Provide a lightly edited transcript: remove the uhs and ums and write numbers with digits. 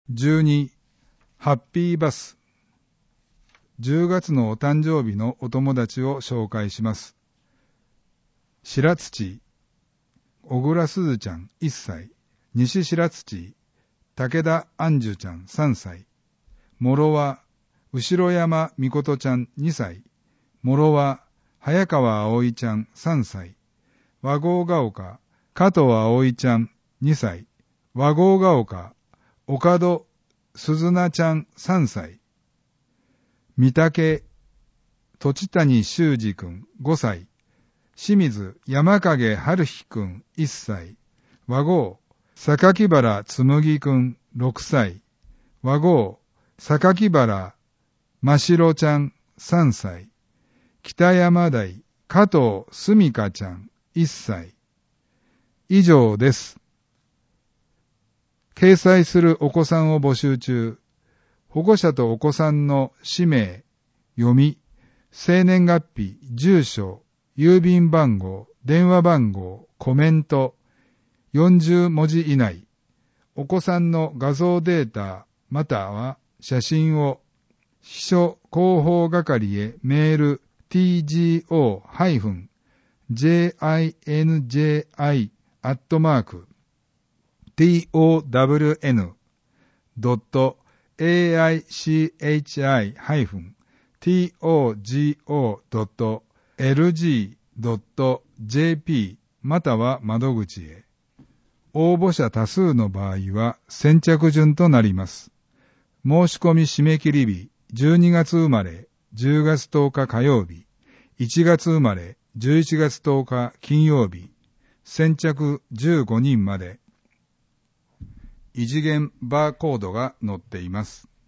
12、ハッピーバス。10月のお誕生日のお友達を紹介します。白土、小倉すずちゃん1歳、西白土、武田杏樹ちゃん3歳、諸は、後山みことちゃん2歳、諸は、早川葵ちゃん3歳、和合が丘、加藤葵ちゃん2歳、和合が丘、岡戸鈴菜ちゃん3歳、三竹、土谷修二くん5歳、清水山影春日くん1歳、和合、榊原紬くん6歳、和合、榊原真白ちゃん3歳、北山台加藤すみかちゃん1歳。以上です。掲載するお子さんを募集中。保護者とお子さんの氏名、読み、生年月日、住所、郵便番号、電話番号、コメント、40文字以内。お子さんの画像データ、または写真を、秘書広報係へメール、tjown.aichi.togo.lg.jp または窓口へ。応募者多数の場合は先着順となります。申し込み締め切り日、12月生まれ、10月10日火曜日、1月生まれ、11月10日金曜日、先着15人まで、異次元バーコードが載っています。